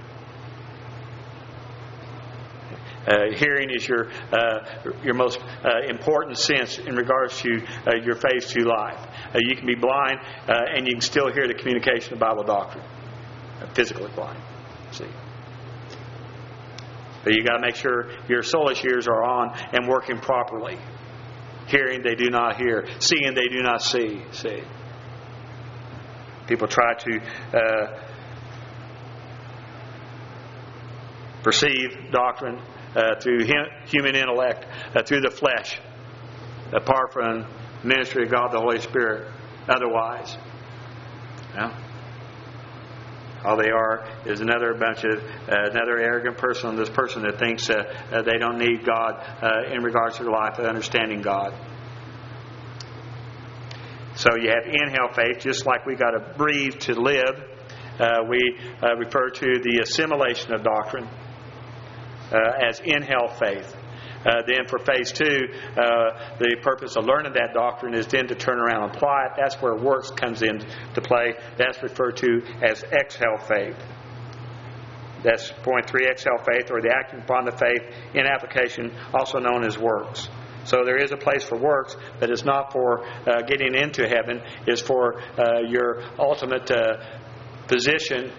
Uh, hearing is your uh, your most uh, important sense in regards to uh, your faith to life. Uh, you can be blind uh, and you can still hear the communication of Bible doctrine. Uh, physically blind. See. But you got to make sure your soulish ears are on and working properly. Hearing, they do not hear. Seeing, they do not see. See. People try to uh, perceive doctrine uh, through human intellect, uh, through the flesh, apart from the ministry of God the Holy Spirit. Otherwise, yeah, all they are is another bunch of uh, another arrogant person. This person that thinks uh, uh, they don't need God uh, in regards to their life of understanding God. So you have inhale faith, just like we got to breathe to live. Uh, we uh, refer to the assimilation of doctrine uh, as inhale faith. Uh, then for phase two, uh, the purpose of learning that doctrine is then to turn around and apply it. That's where works comes into play. That's referred to as exhale faith. That's point three, exhale faith, or the acting upon the faith in application, also known as works. So there is a place for works, but it's not for uh, getting into heaven. It's for uh, your ultimate uh, position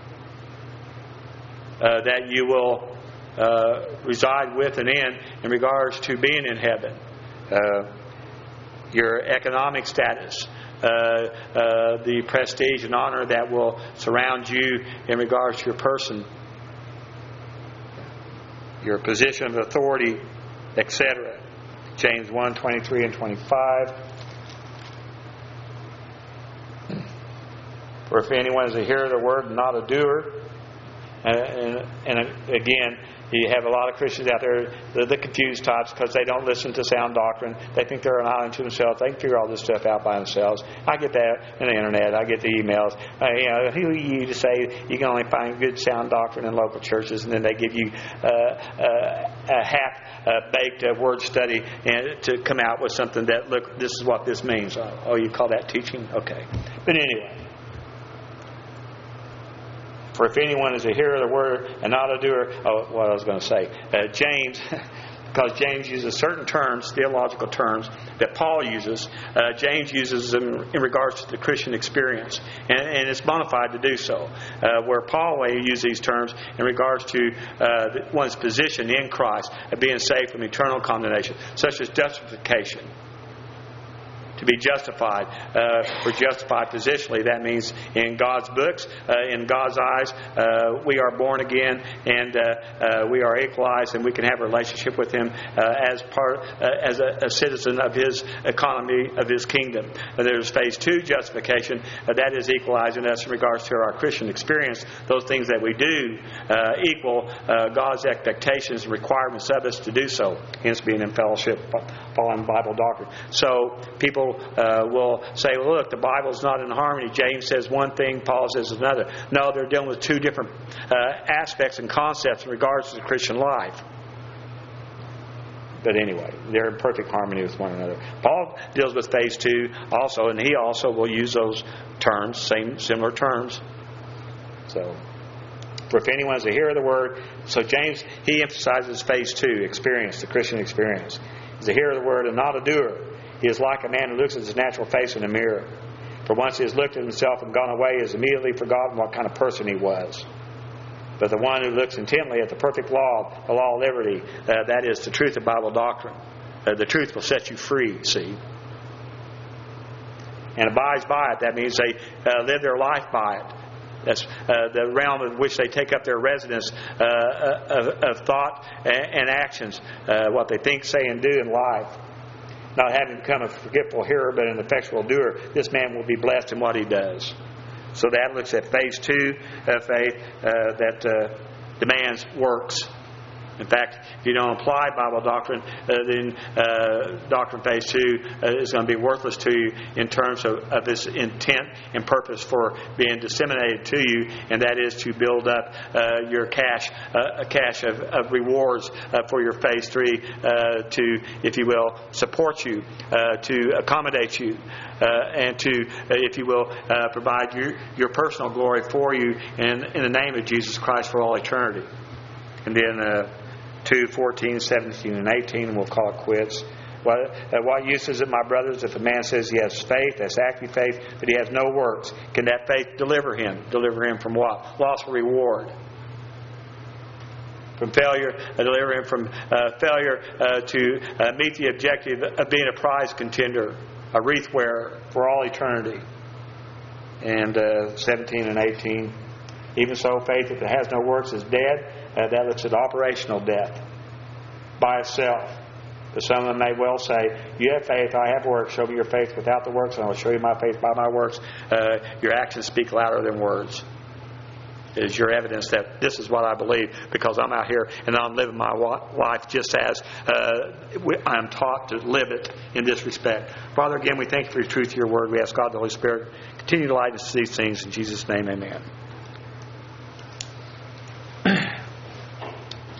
uh, that you will uh, reside with and in in regards to being in heaven. Uh, your economic status, uh, uh, the prestige and honor that will surround you in regards to your person, your position of authority, et cetera. James one, twenty-three and twenty-five. For if anyone is a hearer of the word and not a doer, and, and, and again, you have a lot of Christians out there, they're the confused types because they don't listen to sound doctrine. They think they're an island to themselves. They can figure all this stuff out by themselves. I get that in the internet. I get the emails. Uh, you know, who are you to say you can only find good sound doctrine in local churches, and then they give you uh, uh, a half-baked uh, word study and to come out with something that, look, this is what this means. Oh, oh you call that teaching? Okay. But anyway. For if anyone is a hearer of the word and not a doer, oh, what I was going to say, uh, James, because James uses certain terms, theological terms, that Paul uses, uh, James uses them in regards to the Christian experience. And, and it's bona fide to do so. Uh, where Paul may use these terms in regards to uh, one's position in Christ, of being saved from eternal condemnation, such as justification. To be justified. Uh, we're justified positionally. That means in God's books, uh, in God's eyes, uh, we are born again and uh, uh, we are equalized, and we can have a relationship with Him uh, as part, uh, as a, a citizen of His economy, of His kingdom. Uh, there's phase two, justification. Uh, that is equalizing us in regards to our Christian experience. Those things that we do uh, equal uh, God's expectations and requirements of us to do so. Hence being in fellowship, following Bible doctrine. So people Uh, will say, well, look, the Bible's not in harmony. James says one thing, Paul says another. No, they're dealing with two different uh, aspects and concepts in regards to the Christian life. But anyway, they're in perfect harmony with one another. Paul deals with phase two also, and he also will use those terms, same similar terms. So, for if anyone is a hearer of the word, so James, he emphasizes phase two, experience, the Christian experience. He's a hearer of the word and not a doer. He is like a man who looks at his natural face in a mirror. For once he has looked at himself and gone away, he has immediately forgotten what kind of person he was. But the one who looks intently at the perfect law, the law of liberty, uh, that is the truth of Bible doctrine. Uh, the truth will set you free, see. And abides by it. That means they uh, live their life by it. That's uh, the realm in which they take up their residence uh, of, of thought and, and actions. Uh, what they think, say, and do in life. Not having become a forgetful hearer, but an effectual doer, this man will be blessed in what he does. So that looks at phase two of faith uh, that uh, demands works. In fact, if you don't apply Bible doctrine, uh, then uh, Doctrine Phase two uh, is going to be worthless to you in terms of, of its intent and purpose for being disseminated to you, and that is to build up uh, your cache, uh, a cache of, of rewards uh, for your Phase three uh, to, if you will, support you, uh, to accommodate you, uh, and to, uh, if you will, uh, provide your, your personal glory for you in, in the name of Jesus Christ for all eternity. And then uh, two, fourteen, seventeen, and eighteen, we'll call it quits. What, uh, what use is it, my brothers, if a man says he has faith, that's active faith, but he has no works? Can that faith deliver him? Deliver him from what? Loss of reward. From failure, uh, deliver him from uh, failure uh, to uh, meet the objective of being a prize contender, a wreath wearer for all eternity. And uh, seventeen and eighteen, even so, faith, if it has no works, is dead. Uh, that looks at operational death by itself. But some of them may well say, you have faith, I have works. Show me your faith without the works, and I will show you my faith by my works. Uh, your actions speak louder than words. It is your evidence that this is what I believe, because I'm out here and I'm living my life just as uh, I'm taught to live it in this respect. Father, again, we thank you for your truth, your word. We ask God, the Holy Spirit, continue to light us to these things. In Jesus' name, amen.